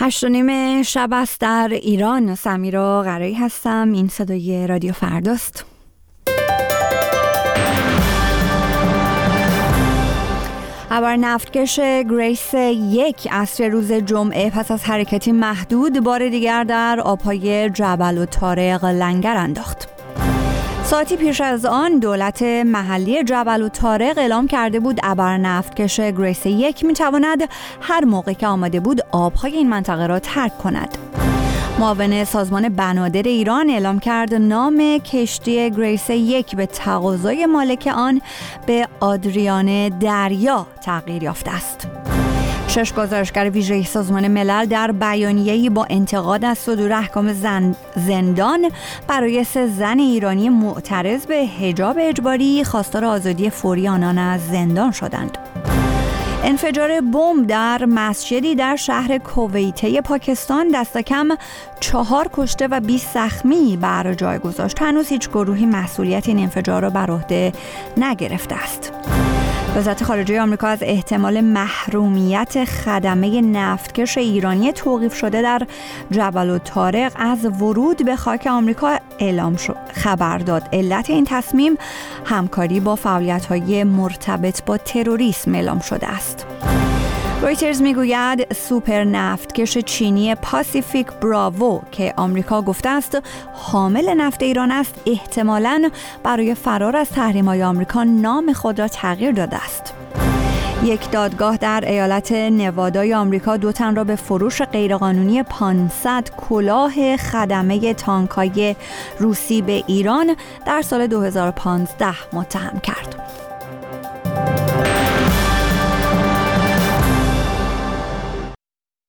8:30 شب است در ایران. سمیرا قرایی هستم. این صدای رادیو فرداست. ابر نفتکش گریس 1 عصر روز جمعه پس از حرکتی محدود بار دیگر در آبهای جبل الطارق لنگر انداخت. ساعتی پیش از آن دولت محلی جبل الطارق اعلام کرده بود ابر نفتکش گریس 1 میتواند هر موقع که آماده بود آبهای این منطقه را ترک کند. معاون سازمان بنادر ایران اعلام کرد نام کشتی گریس 1 به تقاضای مالک آن به آدریان دریا تغییر یافته است. 6 گزارشگر ویژه سازمان ملل در بیانیه‌ای با انتقاد از صدور احکام زندان برای 3 زن ایرانی معترض به حجاب اجباری خواستار آزادی فوری آنان از زندان شدند. انفجار بمب در مسجدی در شهر کویته پاکستان دست کم 4 کشته و 20 زخمی بر جای گذاشت. هنوز هیچ گروهی مسئولیت این انفجار را بر عهده نگرفته است. وزارت خارجه آمریکا از احتمال محرومیت خدمه نفتکش ایرانی توقیف شده در جبل الطارق از ورود به خاک آمریکا خبر داد. علت این تصمیم همکاری با فعالیت‌های مرتبط با تروریسم اعلام شده است. رویترز میگوید سوپر نفتکش چینی پاسیفیک براوو که آمریکا گفته است حامل نفت ایران است احتمالاً برای فرار از تحریم‌های آمریکا نام خود را تغییر داده است. یک دادگاه در ایالت نوادای آمریکا 2 تن را به فروش غیرقانونی 500 کلاه خدمه تانک‌های روسی به ایران در سال 2015 متهم کرد.